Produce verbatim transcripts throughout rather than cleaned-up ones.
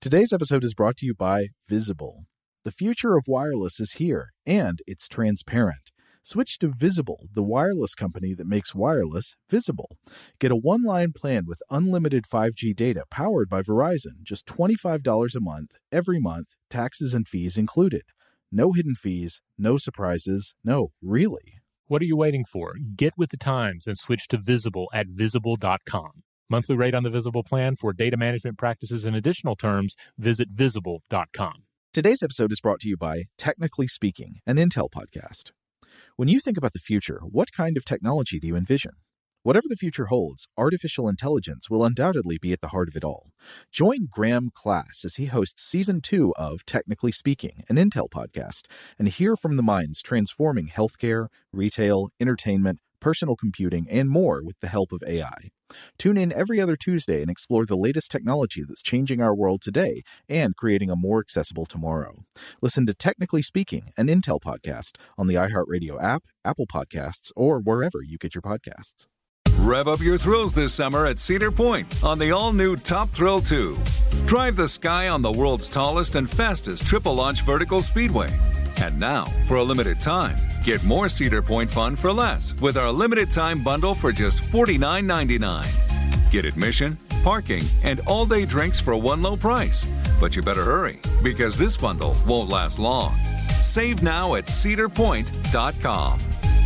Today's episode is brought to you by Visible. The future of wireless is here, and it's transparent. Switch to Visible, the wireless company that makes wireless visible. Get a one-line plan with unlimited five G data powered by Verizon, just twenty-five dollars a month, every month, taxes and fees included. No hidden fees, no surprises, no, really. What are you waiting for? Get with the times and switch to Visible at visible dot com. Monthly rate on the Visible plan for data management practices and additional terms, visit visible dot com. Today's episode is brought to you by Technically Speaking, an Intel podcast. When you think about the future, what kind of technology do you envision? Whatever the future holds, artificial intelligence will undoubtedly be at the heart of it all. Join Graham Class as he hosts Season two of Technically Speaking, an Intel podcast, and hear from the minds transforming healthcare, retail, entertainment, personal computing, and more with the help of A I. Tune in every other Tuesday and explore the latest technology that's changing our world today and creating a more accessible tomorrow. Listen to Technically Speaking, an Intel podcast on the iHeartRadio app, Apple Podcasts, or wherever you get your podcasts. Rev up your thrills this summer at Cedar Point on the all-new Top Thrill two. Drive the sky on the world's tallest and fastest triple-launch vertical speedway. And now, for a limited time, get more Cedar Point fun for less with our limited-time bundle for just forty-nine ninety-nine. Get admission, parking, and all-day drinks for one low price. But you better hurry, because this bundle won't last long. Save now at cedar point dot com.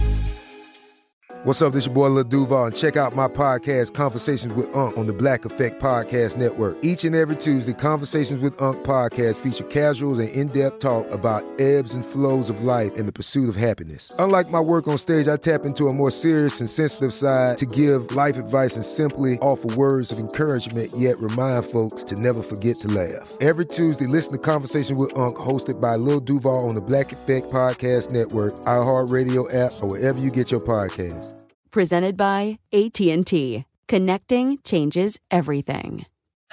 What's up, this your boy Lil Duval, and check out my podcast, Conversations with Unc, on the Black Effect Podcast Network. Each and every Tuesday, Conversations with Unc podcast feature casuals and in-depth talk about ebbs and flows of life and the pursuit of happiness. Unlike my work on stage, I tap into a more serious and sensitive side to give life advice and simply offer words of encouragement, yet remind folks to never forget to laugh. Every Tuesday, listen to Conversations with Unc, hosted by Lil Duval on the Black Effect Podcast Network, iHeartRadio app, or wherever you get your podcasts. Presented by A T and T. Connecting changes everything.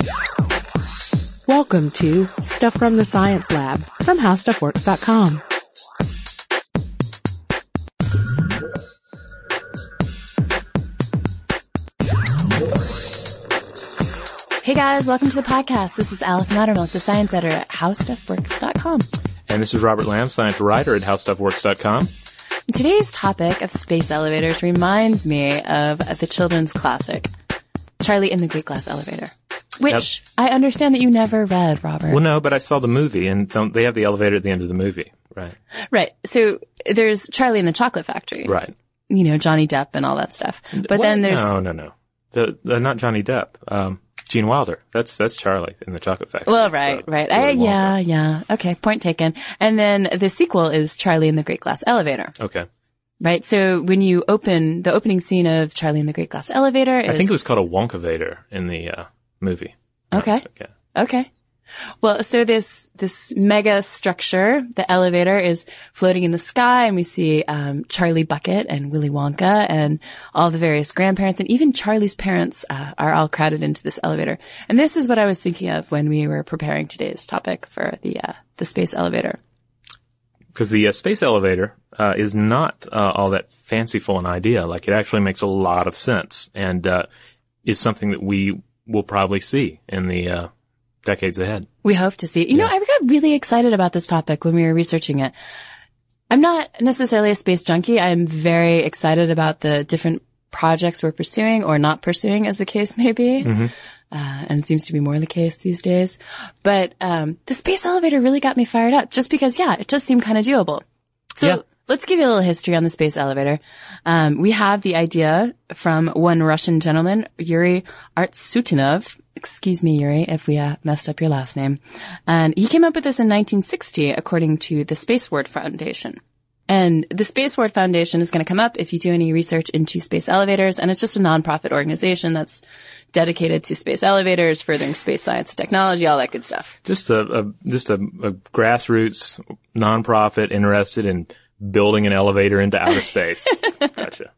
Welcome to Stuff from the Science Lab from how stuff works dot com. Hey guys, welcome to the podcast. This is Alice Mattermilk, the science editor at how stuff works dot com. And this is Robert Lamb, science writer at how stuff works dot com. Today's topic of space elevators reminds me of the children's classic, Charlie in the Great Glass Elevator, which yep. I understand that you never read, Robert. Well, no, but I saw the movie, and don't, they have the elevator at the end of the movie, right? Right. So there's Charlie in the Chocolate Factory. Right. You know, Johnny Depp and all that stuff. But what? then there's... No, no, no. The, the, not Johnny Depp. Um, Gene Wilder. That's, that's Charlie in the Chocolate Factory. Well, right, so, right. I, yeah, yeah. Okay, point taken. And then the sequel is Charlie in the Great Glass Elevator. Okay. Right, so when you open, the opening scene of Charlie in the Great Glass Elevator is... I think it was called a Wonkavator in the, uh, movie. Okay. Right, okay. Okay. Well, so this, this mega structure, the elevator, is floating in the sky, and we see, um, Charlie Bucket and Willy Wonka and all the various grandparents, and even Charlie's parents, uh, are all crowded into this elevator. And this is what I was thinking of when we were preparing today's topic for the, uh, the space elevator. Because the uh, space elevator uh, is not uh, all that fanciful an idea. Like, it actually makes a lot of sense, and uh, is something that we will probably see in the uh, decades ahead. We hope to see. You yeah. know, I got really excited about this topic when we were researching it. I'm not necessarily a space junkie. I'm very excited about the different projects we're pursuing or not pursuing, as the case may be. Mm-hmm. Uh, and seems to be more the case these days. But, um, the space elevator really got me fired up just because, yeah, it does seem kind of doable. So yeah. let's give you a little history on the space elevator. Um, we have the idea from one Russian gentleman, Yuri Artsutinov. Excuse me, Yuri, if we uh, messed up your last name. And he came up with this in nineteen sixty, according to the Space Ward Foundation. And the Space Ward Foundation is going to come up if you do any research into space elevators, and it's just a nonprofit organization that's dedicated to space elevators, furthering space science and technology, all that good stuff. Just a, a just a, a grassroots nonprofit interested in building an elevator into outer space. Gotcha.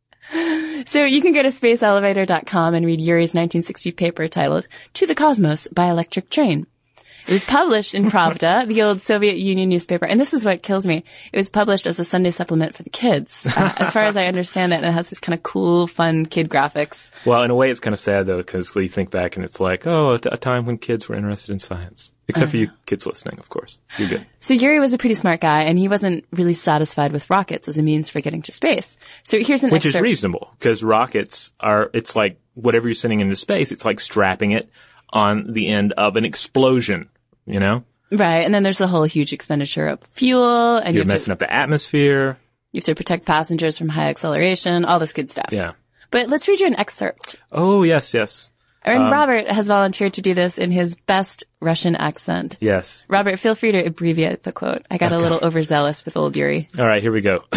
So you can go to space elevator dot com and read Yuri's nineteen sixty paper titled "To the Cosmos by Electric Train." It was published in Pravda, the old Soviet Union newspaper. And this is what kills me. It was published as a Sunday supplement for the kids, uh, as far as I understand it. And it has this kind of cool, fun kid graphics. Well, in a way, it's kind of sad, though, because you think back and it's like, oh, a time when kids were interested in science. Except for you kids listening, of course. You're good. So Yuri was a pretty smart guy, and he wasn't really satisfied with rockets as a means for getting to space. So here's an Which excerpt. is reasonable, because rockets are, it's like whatever you're sending into space, it's like strapping it on the end of an explosion, you know? Right, and then there's the whole huge expenditure of fuel, and You're you have, messing to, up the atmosphere. you have to protect passengers from high acceleration, all this good stuff. Yeah. But let's read you an excerpt. Oh, yes, yes. And Um, Robert has volunteered to do this in his best Russian accent. Yes. Robert, feel free to abbreviate the quote. I got a little overzealous with old Yuri. All right, here we go.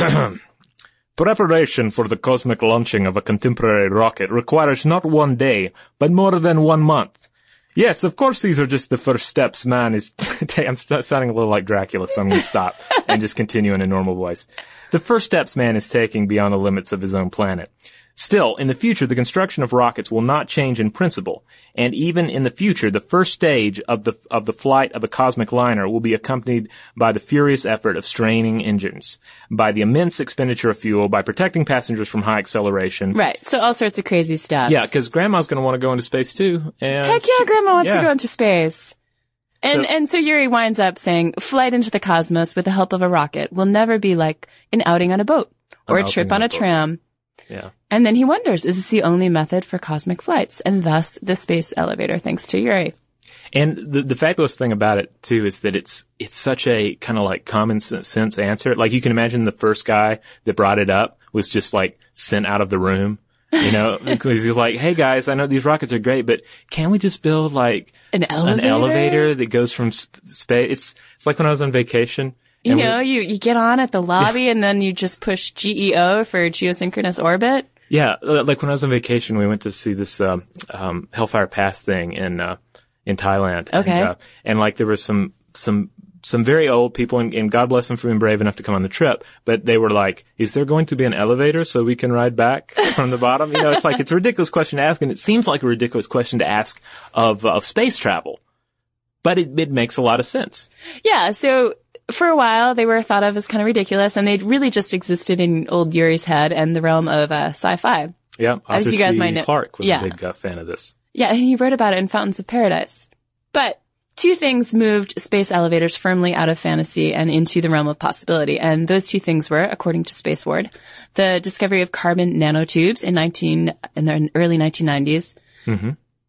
Preparation for the cosmic launching of a contemporary rocket requires not one day, but more than one month. Yes, of course these are just the first steps man is t- I'm st- sounding a little like Dracula, so I'm going to stop and just continue in a normal voice. The first steps man is taking beyond the limits of his own planet. Still, in the future, the construction of rockets will not change in principle, and even in the future, the first stage of the of the flight of a cosmic liner will be accompanied by the furious effort of straining engines, by the immense expenditure of fuel, by protecting passengers from high acceleration. Right, so all sorts of crazy stuff. Yeah, because Grandma's going to want to go into space too. And Heck yeah, Grandma wants yeah. to go into space. And, So- and so Yuri winds up saying, flight into the cosmos with the help of a rocket will never be like an outing on a boat or An a trip outing on on a a boat. tram. Yeah. And then he wonders, is this the only method for cosmic flights? And thus the space elevator, thanks to Yuri. And the the fabulous thing about it too is that it's it's such a kind of like common sense answer. Like you can imagine the first guy that brought it up was just like sent out of the room, you know, because he's like, "Hey guys, I know these rockets are great, but can we just build like An elevator? an elevator that goes from sp- space?" It's it's like when I was on vacation. You and we- know, you, you get on at the lobby and then you just push G E O for geosynchronous orbit. Yeah, uh, like when I was on vacation, we went to see this um, um, Hellfire Pass thing in uh, in Thailand. Okay. And, uh, and like there were some some some very old people, and, and God bless them for being brave enough to come on the trip. But they were like, "Is there going to be an elevator so we can ride back from the bottom?" You know, it's like it's a ridiculous question to ask, and it seems like a ridiculous question to ask of of space travel, but it, it makes a lot of sense. Yeah, so for a while they were thought of as kind of ridiculous, and they'd really just existed in old Yuri's head and the realm of uh, sci-fi. Yeah, As Arthur you guys C. might know- Clarke was yeah. a big uh, fan of this. Yeah, and he wrote about it in Fountains of Paradise. But two things moved space elevators firmly out of fantasy and into the realm of possibility. And those two things were, according to Space Ward, the discovery of carbon nanotubes in nineteen in the early nineteen nineties, Mm-hmm.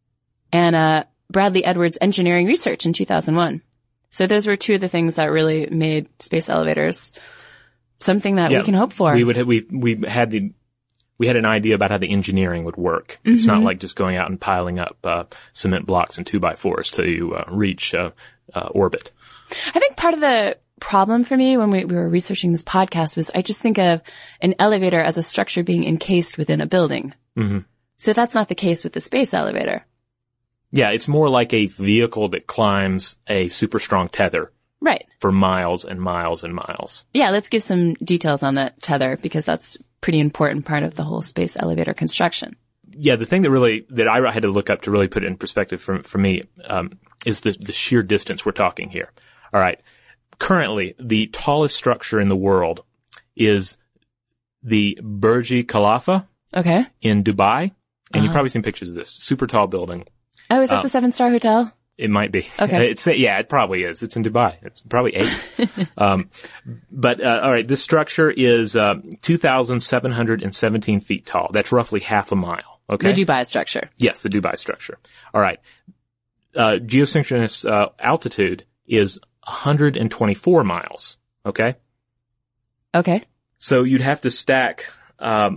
and uh, Bradley Edwards engineering research in two thousand one. So those were two of the things that really made space elevators something that Yeah, we can hope for. We would have, we we had the we had an idea about how the engineering would work. It's not like just going out and piling up uh, cement blocks and two by fours to uh, reach uh, uh, orbit. I think part of the problem for me when we, we were researching this podcast was I just think of an elevator as a structure being encased within a building. Mm-hmm. So that's not the case with the space elevator. Yeah, it's more like a vehicle that climbs a super strong tether Right. for miles and miles and miles. Yeah, let's give some details on that tether because that's a pretty important part of the whole space elevator construction. Yeah, the thing that really that I had to look up to really put it in perspective for for me um, is the the sheer distance we're talking here. All right, currently the tallest structure in the world is the Burj Khalifa Okay. in Dubai, and Uh-huh. you've probably seen pictures of this super tall building. Oh, is that Uh, the seven star hotel? It might be. Okay. It's yeah, it probably is. It's in Dubai. It's probably eight. um, but uh, all right, this structure is uh, two thousand seven hundred seventeen feet tall. That's roughly half a mile. Okay. The Dubai structure. Yes, the Dubai structure. All right. Uh, geosynchronous uh, altitude is one hundred twenty-four miles. Okay. Okay. So you'd have to stack um,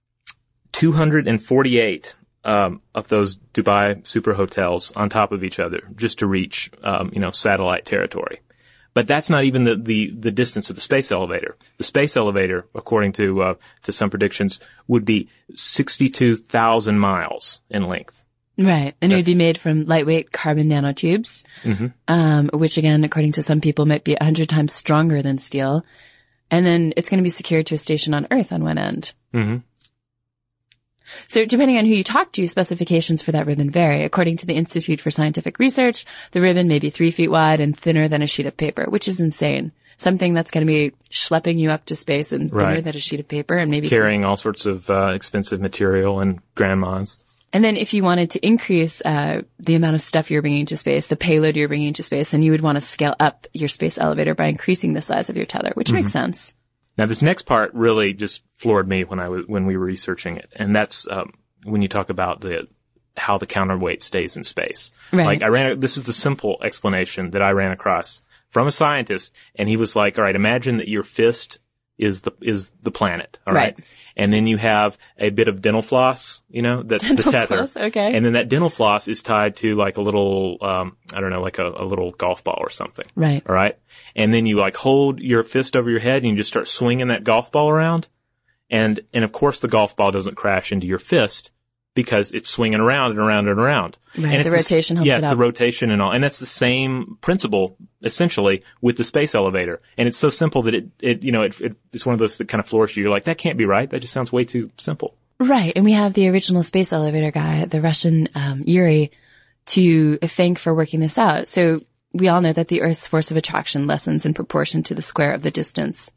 two hundred forty-eight um, of those Dubai super hotels on top of each other just to reach, um, you know, satellite territory. But that's not even the, the, the distance of the space elevator. The space elevator, according to uh, to some predictions, would be sixty-two thousand miles in length. Right. And it would be That's- made from lightweight carbon nanotubes, Mm-hmm. um, which again, according to some people, might be a hundred times stronger than steel. And then it's going to be secured to a station on Earth on one end. Mm-hmm. So depending on who you talk to, specifications for that ribbon vary. According to the Institute for Scientific Research, the ribbon may be three feet wide and thinner than a sheet of paper, which is insane. Something that's going to be schlepping you up to space and thinner Right. than a sheet of paper and maybe Carrying all sorts of uh, expensive material and grandmas. And then if you wanted to increase uh the amount of stuff you're bringing to space, the payload you're bringing to space, then you would want to scale up your space elevator by increasing the size of your tether, which Mm-hmm. makes sense. Now, this next part really just floored me when I was when we were researching it, and that's um, when you talk about the how the counterweight stays in space. Right. Like I ran, this is the simple explanation that I ran across from a scientist, and he was like, "All right, imagine that your fist is the is the planet, all right, Right. and then you have a bit of dental floss, you know, that's Dental the tether, floss, okay. and then that dental floss is tied to like a little, um, I don't know, like a, a little golf ball or something, Right. all right? And then you like hold your fist over your head and you just start swinging that golf ball around. And, and of course the golf ball doesn't crash into your fist because it's swinging around and around and around. Right, And it's the rotation helps Yeah, it it's up. the rotation and all. And that's the same principle essentially with the space elevator. And it's so simple that it, it, you know, it, it it's one of those that kind of floors you. You're like, that can't be right. That just sounds way too simple. Right. And we have the original space elevator guy, the Russian um, Yuri, to thank for working this out. So we all know that the Earth's force of attraction lessens in proportion to the square of the distance.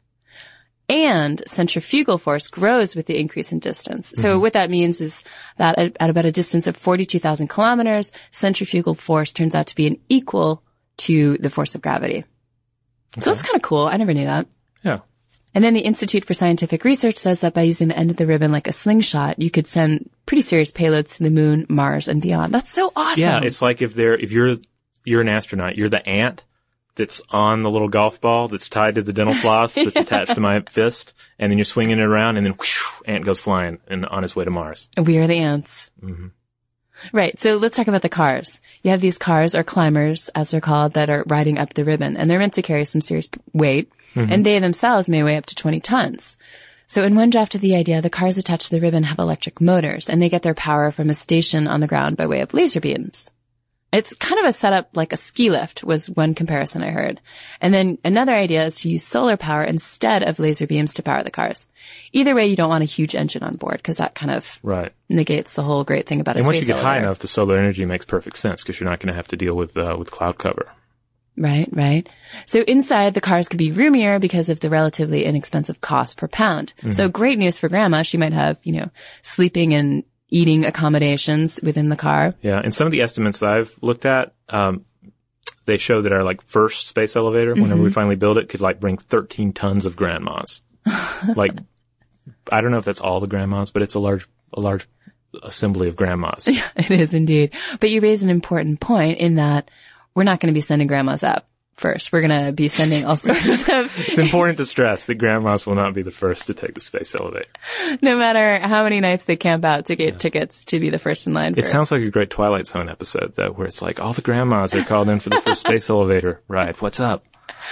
And centrifugal force grows with the increase in distance. So what that means is that at, at about a distance of forty-two thousand kilometers, centrifugal force turns out to be an equal to the force of gravity. So that's kind of cool. I never knew that. Yeah. And then the Institute for Scientific Research says that by using the end of the ribbon like a slingshot, you could send pretty serious payloads to the moon, Mars, and beyond. That's so awesome. Yeah. It's like if they're, if you're, you're an astronaut, you're the ant that's on the little golf ball that's tied to the dental floss that's attached to my fist, and then you're swinging it around, and then whoosh, ant goes flying and on his way to Mars. We are the ants. Mm-hmm. Right. So let's talk about the cars. You have these cars, or climbers, as they're called, that are riding up the ribbon, and they're meant to carry some serious weight, mm-hmm. and they themselves may weigh up to twenty tons. So in one draft of the idea, the cars attached to the ribbon have electric motors, and they get their power from a station on the ground by way of laser beams. It's kind of a setup like a ski lift was one comparison I heard. And then another idea is to use solar power instead of laser beams to power the cars. Either way, you don't want a huge engine on board because that kind of Right. negates the whole great thing about a And space once you get high elevator. enough, the solar energy makes perfect sense because you're not going to have to deal with uh, with cloud cover. Right, right. So inside, the cars could be roomier because of the relatively inexpensive cost per pound. Mm-hmm. So great news for grandma. She might have, you know, sleeping and eating accommodations within the car. Yeah, and some of the estimates that I've looked at, um, they show that our like first space elevator, whenever Mm-hmm. we finally build it, could like bring thirteen tons of grandmas. Like, I don't know if that's all the grandmas, but it's a large, a large assembly of grandmas. It is indeed. But you raise an important point in that we're not going to be sending grandmas up first. We're going to be sending all sorts of, It's important to stress that grandmas will not be the first to take the space elevator. no matter how many nights they camp out to get tickets to be the first in line for It sounds like a great Twilight Zone episode, though, where it's like all the grandmas are called in for the first space elevator ride. What's up?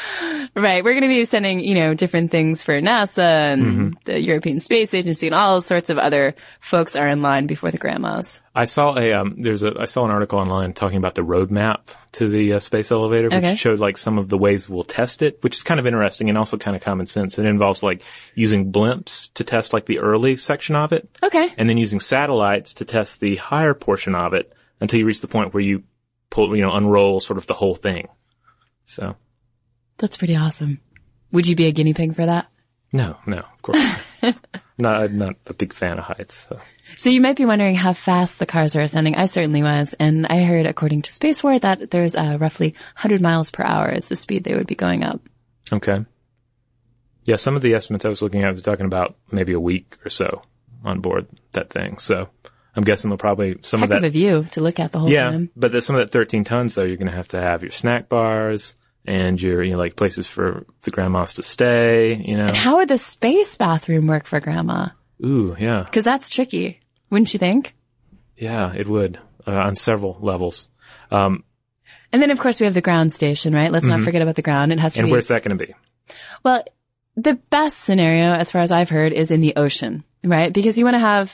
Right. We're going to be sending, you know, different things for NASA and Mm-hmm. the European Space Agency and all sorts of other folks are in line before the grandmas. I saw a um, there's a I saw an article online talking about the roadmap to the uh, space elevator, which Okay. showed like some of the ways we'll test it, which is kind of interesting and also kind of common sense. It involves like using blimps to test like the early section of it, Okay. and then using satellites to test the higher portion of it until you reach the point where you pull, you know, unroll sort of the whole thing. So That's pretty awesome. Would you be a guinea pig for that? no, no, of course not. not I'm not a big fan of heights. So. So you might be wondering how fast the cars are ascending. I certainly was. And I heard, according to Space War, that there's uh, roughly one hundred miles per hour is the speed they would be going up. Okay. Yeah, some of the estimates I was looking at, they're talking about maybe a week or so on board that thing. So I'm guessing they'll probably, some Heck of of a that. view to look at the whole Yeah, time. but there's some of that thirteen tons, though, you're going to have to have your snack bars and your, you know, like places for the grandmas to stay, you know. And how would the space bathroom work for grandma? Ooh, yeah. Because that's tricky, wouldn't you think? Yeah, it would, uh, on several levels. Um, And then, of course, we have the ground station, right? Let's not forget about the ground. It has to and be. where's that going to be? Well, the best scenario, as far as I've heard, is in the ocean, right? Because you want to have,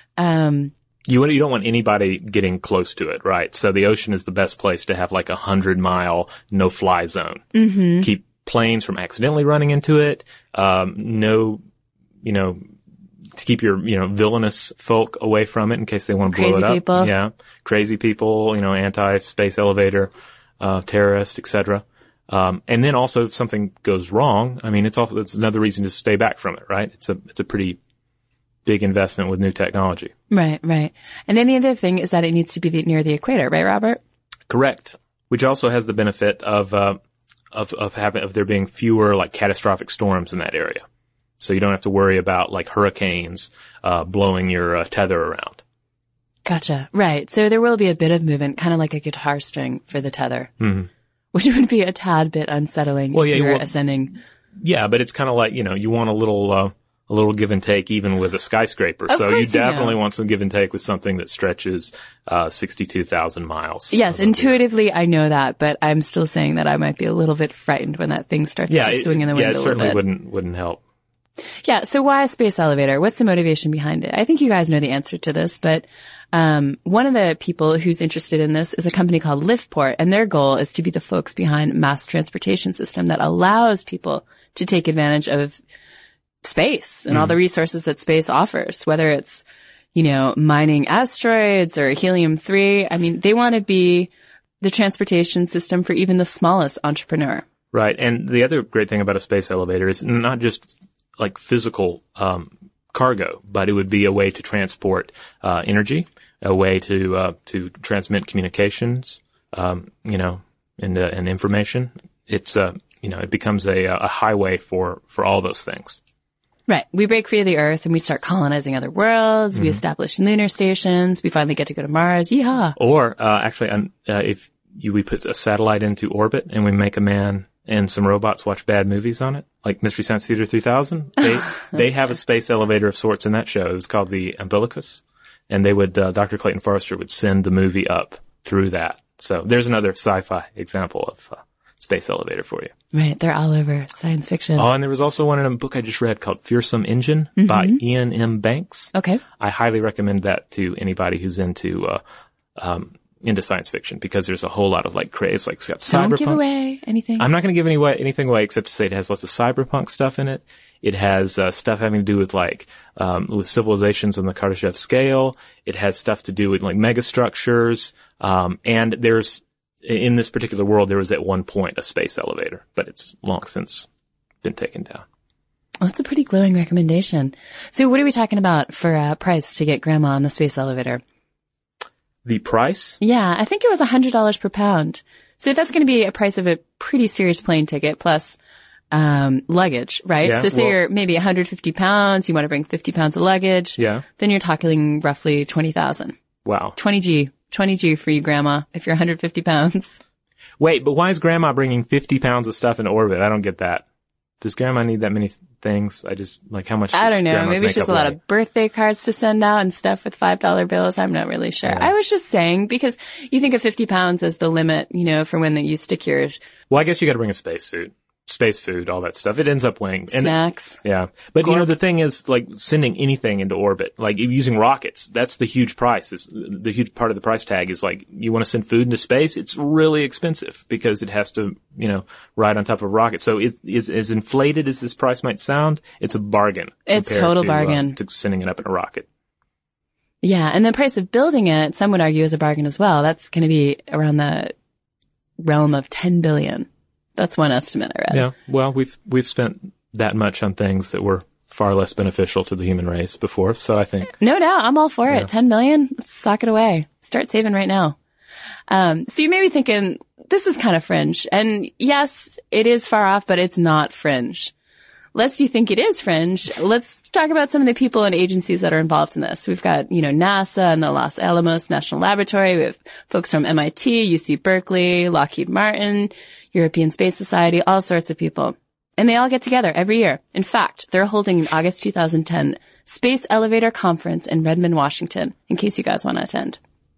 um, You want, you don't want anybody getting close to it, right? So the ocean is the best place to have like a hundred mile no fly zone. Mm-hmm. Keep planes from accidentally running into it. Um, no, you know, to keep your, you know, villainous folk away from it in case they want to blow Crazy it up. people. Yeah. Crazy people, you know, anti-space elevator, uh, terrorists, et cetera. Um, and then also if something goes wrong, I mean, it's also, it's another reason to stay back from it, right? It's a, it's a pretty big investment with new technology. Right, right. And then the other thing is that it needs to be the, near the equator, right, Robert? Correct. Which also has the benefit of, uh, of, of having, of there being fewer like catastrophic storms in that area. So you don't have to worry about like hurricanes, uh, blowing your uh, tether around. Gotcha. Right. So there will be a bit of movement, kind of like a guitar string for the tether, mm-hmm. which would be a tad bit unsettling well, if yeah, you were well, ascending. Yeah, but it's kind of like, you know, you want a little, uh, a little give and take even with a skyscraper. Of so you course you definitely know. want some give and take with something that stretches, uh, sixty-two thousand miles. Yes, above intuitively I know that, but I'm still saying that I might be a little bit frightened when that thing starts yeah, to it, swing in the wind yeah, it a little certainly bit. wouldn't, wouldn't help. Yeah, so why a space elevator? What's the motivation behind it? I think you guys know the answer to this, but um one of the people who's interested in this is a company called Liftport, and their goal is to be the folks behind mass transportation system that allows people to take advantage of space and mm. all the resources that space offers, whether it's, you know, mining asteroids or helium three. I mean, they want to be the transportation system for even the smallest entrepreneur. Right. And the other great thing about a space elevator is not just like physical um cargo, but it would be a way to transport uh energy, a way to uh to transmit communications, um, you know, and uh, and information. It's uh you know, it becomes a a highway for for all those things. Right. We break free of the Earth and we start colonizing other worlds. Mm-hmm. We establish lunar stations. We finally get to go to Mars. Yeehaw. Or uh actually, um, uh, if you we put a satellite into orbit and we make a man and some robots watch bad movies on it, like Mystery Science Theater three thousand. They they have a space elevator of sorts in that show. It was called the Umbilicus, and they would uh, Doctor Clayton Forrester would send the movie up through that. So there's another sci-fi example of uh, space elevator for you. Right, they're all over science fiction. Oh, and there was also one in a book I just read called Fearsome Engine mm-hmm. by Ian M. Banks. Okay, I highly recommend that to anybody who's into uh, um, into science fiction, because there's a whole lot of like craze. Like it's got cyberpunk. Don't give away anything. I'm not going to give any way, anything away except to say it has lots of cyberpunk stuff in it. It has uh, stuff having to do with like um, with civilizations on the Kardashev scale. It has stuff to do with like megastructures. Um, and there's in this particular world there was at one point a space elevator, but it's long since been taken down. Well, that's a pretty glowing recommendation. So, what are we talking about for uh, price to get Grandma on the space elevator? The price? Yeah, I think it was one hundred dollars per pound. So that's going to be a price of a pretty serious plane ticket plus um luggage, right? Yeah, so say well, you're maybe one hundred fifty pounds, you want to bring fifty pounds of luggage. Yeah. Then you're talking roughly twenty thousand. Wow. twenty G. twenty G for you, Grandma, if you're one hundred fifty pounds. Wait, but why is Grandma bringing fifty pounds of stuff in orbit? I don't get that. Does Grandma need that many th- things? I just, like, how much I don't know. Grandma's Maybe it's just a makeup lot weigh? of birthday cards to send out and stuff with five dollar bills. I'm not really sure. Yeah. I was just saying, because you think of fifty pounds as the limit, you know, for when you stick your Well, I guess you got to bring a spacesuit, space food, all that stuff. It ends up weighing. And snacks. Yeah. But, you Corp. know, the thing is, like, sending anything into orbit, like using rockets, that's the huge price. Is the huge part of the price tag is like, you want to send food into space, it's really expensive because it has to, you know, ride on top of a rocket. So it is as inflated as this price might sound, it's a bargain. It's compared total to, bargain. Uh, to sending it up in a rocket. Yeah, and the price of building it, some would argue, is a bargain as well. That's going to be around the realm of ten billion. That's one estimate I read. Yeah. Well, we've we've spent that much on things that were far less beneficial to the human race before, so I think. No doubt, I'm all for Yeah. it. ten million, let's sock it away. Start saving right now. Um, so you may be thinking, this is kind of fringe. And yes, it is far off, but it's not fringe. Lest you think it is fringe, let's talk about some of the people and agencies that are involved in this. We've got, you know, NASA and the Los Alamos National Laboratory. We have folks from M I T, U C Berkeley, Lockheed Martin, European Space Society, all sorts of people. And they all get together every year. In fact, they're holding an August two thousand ten Space Elevator Conference in Redmond, Washington, in case you guys want to attend.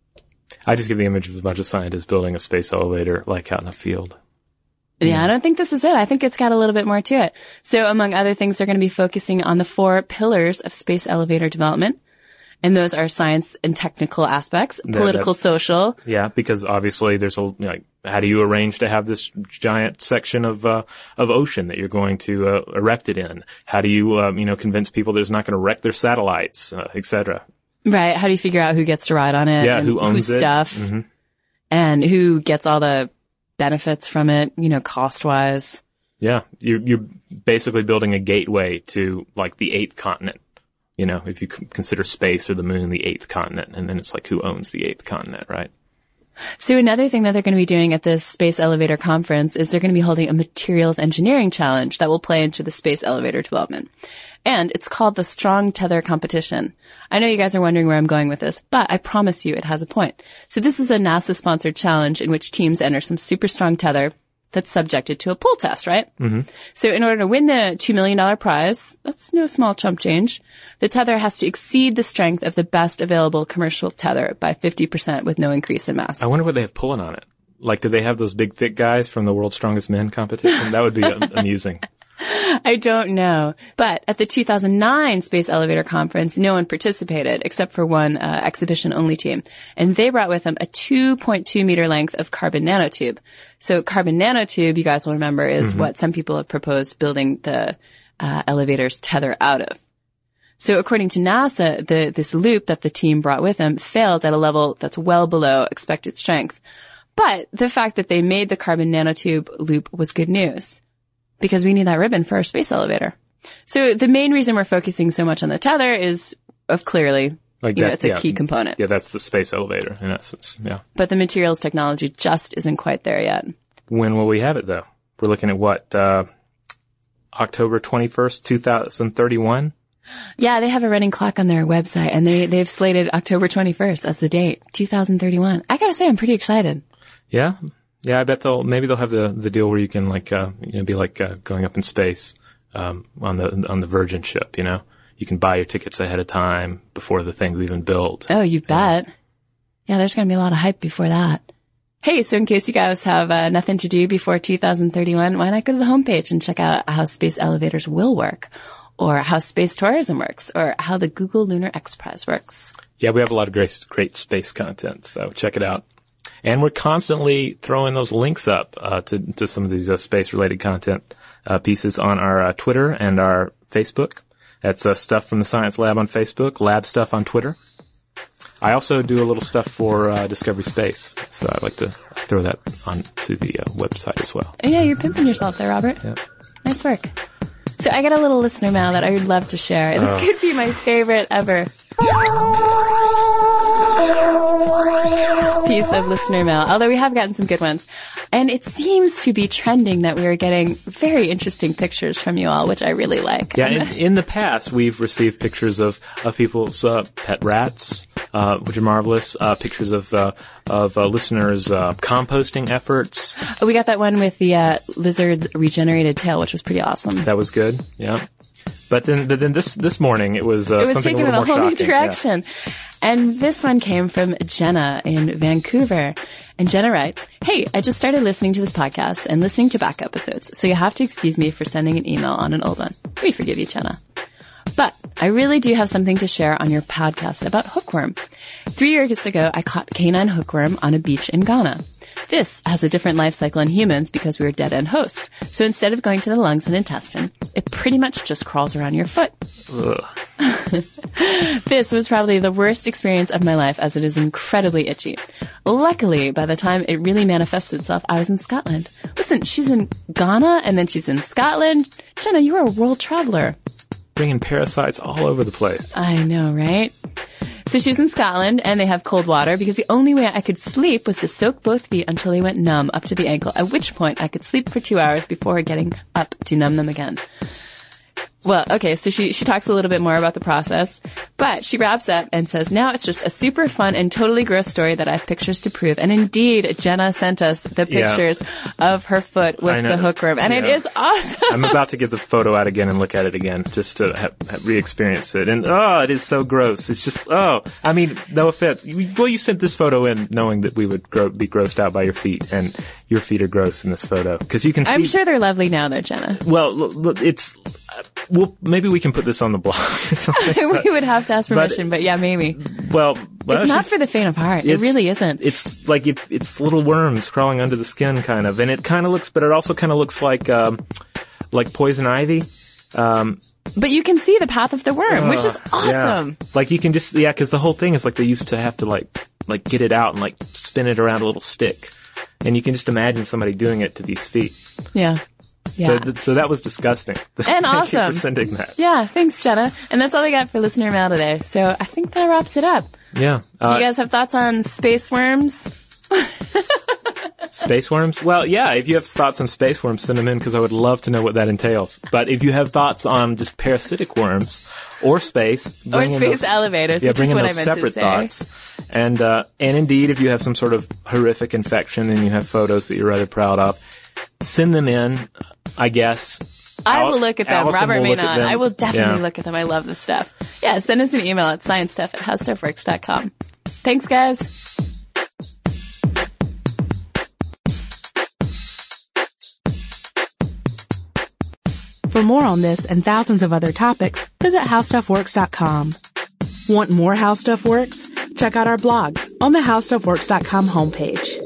I just get the image of a bunch of scientists building a space elevator like out in a field. Yeah, I don't think this is it. I think it's got a little bit more to it. So among other things, they're going to be focusing on the four pillars of space elevator development. And those are science and technical aspects, political, that, social. Yeah, because obviously there's a, you know, how do you arrange to have this giant section of, uh, of ocean that you're going to, uh, erect it in? How do you, um, you know, convince people that it's not going to wreck their satellites, uh, et cetera? Right. How do you figure out who gets to ride on it? Yeah, and who owns whose it? stuff Mm-hmm. and who gets all the benefits from it, you know, cost wise. Yeah. You're, you're basically building a gateway to like the eighth continent. You know, if you c- consider space or the moon the eighth continent, and then it's like who owns the eighth continent, right? So another thing that they're going to be doing at this Space Elevator Conference is they're going to be holding a materials engineering challenge that will play into the space elevator development. And it's called the Strong Tether Competition. I know you guys are wondering where I'm going with this, but I promise you it has a point. So this is a NASA-sponsored challenge in which teams enter some super strong tether that's subjected to a pull test, right? Mm-hmm. So in order to win the two million dollars prize, that's no small chump change, the tether has to exceed the strength of the best available commercial tether by fifty percent with no increase in mass. I wonder what they have pulling on it. Like, do they have those big, thick guys from the World's Strongest Men competition? That would be amusing. I don't know. But at the two thousand nine Space Elevator Conference, no one participated except for one uh, exhibition-only team. And they brought with them a two point two meter length of carbon nanotube. So carbon nanotube, you guys will remember, is mm-hmm. what some people have proposed building the uh, elevator's tether out of. So according to NASA, the this loop that the team brought with them failed at a level that's well below expected strength. But the fact that they made the carbon nanotube loop was good news, because we need that ribbon for our space elevator. So the main reason we're focusing so much on the tether is, of clearly, like you know, it's a yeah, key component. Yeah, that's the space elevator in essence. Yeah. But the materials technology just isn't quite there yet. When will we have it, though? We're looking at what, uh, October twenty-first, twenty thirty-one? Yeah, they have a running clock on their website, and they, they've slated October twenty-first as the date, two thousand thirty-one. I gotta say, I'm pretty excited. Yeah? Yeah, I bet they'll, maybe they'll have the, the deal where you can like, uh, you know, be like, uh, going up in space, um, on the, on the Virgin ship, you know? You can buy your tickets ahead of time before the thing's even built. Oh, you bet. Yeah, yeah there's gonna be a lot of hype before that. Hey, so in case you guys have, uh, nothing to do before two thousand thirty-one, why not go to the homepage and check out how space elevators will work, or how space tourism works, or how the Google Lunar X Prize works. Yeah, we have a lot of great, great space content, so check it out. And we're constantly throwing those links up uh, to, to some of these uh, space-related content uh, pieces on our uh, Twitter and our Facebook. That's uh, Stuff from the Science Lab on Facebook, Lab Stuff on Twitter. I also do a little stuff for uh, Discovery Space, so I'd like to throw that onto the uh, website as well. Yeah, you're pimping yourself there, Robert. Yep. Nice work. So I got a little listener mail that I would love to share. This oh. could be my favorite ever piece of listener mail, although we have gotten some good ones. And it seems to be trending that we are getting very interesting pictures from you all, which I really like. Yeah, in, in the past, we've received pictures of, of people's uh, pet rats, uh, which are marvelous, uh, pictures of uh, of uh, listeners' uh, composting efforts. Oh, we got that one with the uh, lizard's regenerated tail, which was pretty awesome. That was good, yeah. But then, but then this this morning it was uh, it was something taken a little in a more whole shocking. new direction. Yeah. And this one came from Jenna in Vancouver. And Jenna writes, "Hey, I just started listening to this podcast and listening to back episodes, so you have to excuse me for sending an email on an old one. We forgive you, Jenna. But I really do have something to share on your podcast about hookworm. Three years ago, I caught canine hookworm on a beach in Ghana. This has a different life cycle in humans because we're a dead-end host. So instead of going to the lungs and intestine, it pretty much just crawls around your foot. This was probably the worst experience of my life, as it is incredibly itchy. Luckily, by the time it really manifested itself, I was in Scotland. Listen, she's in Ghana, and then she's in Scotland. Jenna, you are a world traveler. Bringing parasites all over the place. I know, right? So she was in Scotland, and they have cold water, because the only way I could sleep was to soak both feet until they went numb up to the ankle, at which point I could sleep for two hours before getting up to numb them again. Well, okay, so she, she talks a little bit more about the process, but she wraps up and says, now it's just a super fun and totally gross story that I have pictures to prove. And indeed, Jenna sent us the pictures yeah. of her foot with the hookworm, and yeah. it is awesome. I'm about to get the photo out again and look at it again, just to ha- ha- re-experience it. And, oh, it is so gross. It's just, oh, I mean, no offense. Well, you sent this photo in knowing that we would gro- be grossed out by your feet, and your feet are gross in this photo. Because you can see. I'm sure they're lovely now, though, Jenna. Well, look, it's, well, maybe we can put this on the blog or something. We would have to ask permission, but, but yeah, maybe. Well, well it's not just, for the faint of heart. It really isn't. It's like if it's little worms crawling under the skin, kind of, and it kind of looks, but it also kind of looks like um, like poison ivy. Um, but you can see the path of the worm, uh, which is awesome. Yeah. Like you can just yeah, because the whole thing is like they used to have to like like get it out and like spin it around a little stick, and you can just imagine somebody doing it to these feet. Yeah. Yeah. So, th- so that was disgusting. And Thank awesome. you for sending that. Yeah, thanks, Jenna. And that's all we got for listener mail today. So I think that wraps it up. Yeah. Uh, Do you guys have thoughts on space worms? Space worms? Well, yeah, if you have thoughts on space worms, send them in because I would love to know what that entails. But if you have thoughts on just parasitic worms or space, or space those, elevators, yeah, which bring is in what those I meant separate to say. thoughts. And, uh, and indeed, if you have some sort of horrific infection and you have photos that you're rather proud of, send them in, I guess. I will look at them. Allison Robert will may look at not. them. I will definitely Yeah. look at them. I love this stuff. Yeah, send us an email at sciencestuff at howstuffworks dot com. Thanks, guys. For more on this and thousands of other topics, visit how stuff works dot com. Want more How Stuff Works? Check out our blogs on the how stuff works dot com homepage.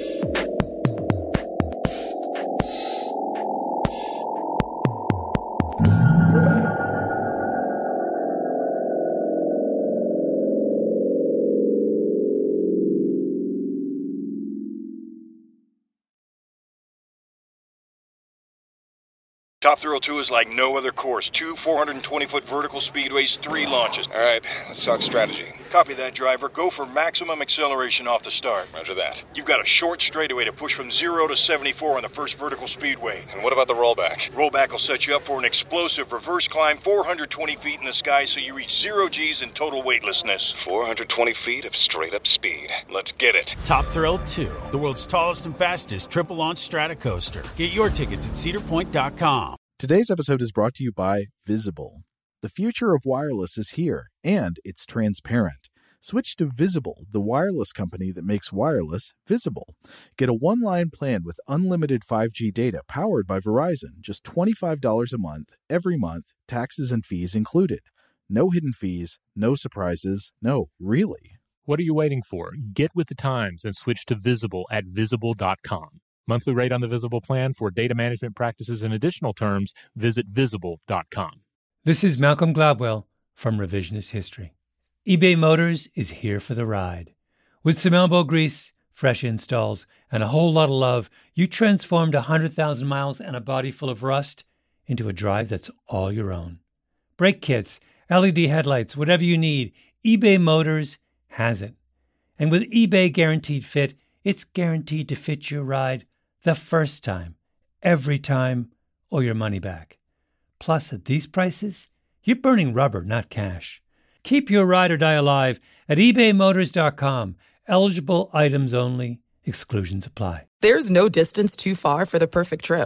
Top Thrill two is like no other course. Two four hundred twenty foot vertical speedways, three launches. All right, let's talk strategy. Copy that, driver. Go for maximum acceleration off the start. Roger that. You've got a short straightaway to push from zero to seventy-four on the first vertical speedway. And what about the rollback? Rollback will set you up for an explosive reverse climb four hundred twenty feet in the sky so you reach zero G's in total weightlessness. four hundred twenty feet of straight-up speed. Let's get it. Top Thrill two, the world's tallest and fastest triple-launch stratocoaster. Get your tickets at cedar point dot com. Today's episode is brought to you by Visible. The future of wireless is here, and it's transparent. Switch to Visible, the wireless company that makes wireless visible. Get a one-line plan with unlimited five G data powered by Verizon, just twenty-five dollars a month, every month, taxes and fees included. No hidden fees, no surprises, no, really. What are you waiting for? Get with the times and switch to Visible at visible dot com. Monthly rate on the Visible plan for data management practices and additional terms, visit visible dot com. This is Malcolm Gladwell from Revisionist History. eBay Motors is here for the ride. With some elbow grease, fresh installs, and a whole lot of love, you transformed one hundred thousand miles and a body full of rust into a drive that's all your own. Brake kits, L E D headlights, whatever you need, eBay Motors has it. And with eBay Guaranteed Fit, it's guaranteed to fit your ride the first time, every time, or your money back. Plus, at these prices, you're burning rubber, not cash. Keep your ride or die alive at ebay motors dot com. Eligible items only. Exclusions apply. There's no distance too far for the perfect trip.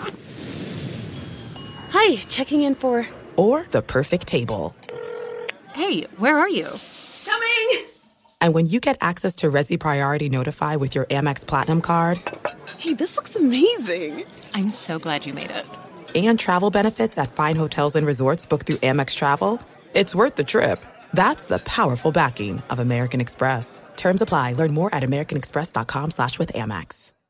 Hi, checking in for... Or the perfect table. Hey, where are you? Coming! And when you get access to Resi Priority Notify with your Amex Platinum card... Hey, this looks amazing. I'm so glad you made it. And travel benefits at fine hotels and resorts booked through Amex Travel, it's worth the trip. That's the powerful backing of American Express. Terms apply. Learn more at americanexpress dot com slash with Amex.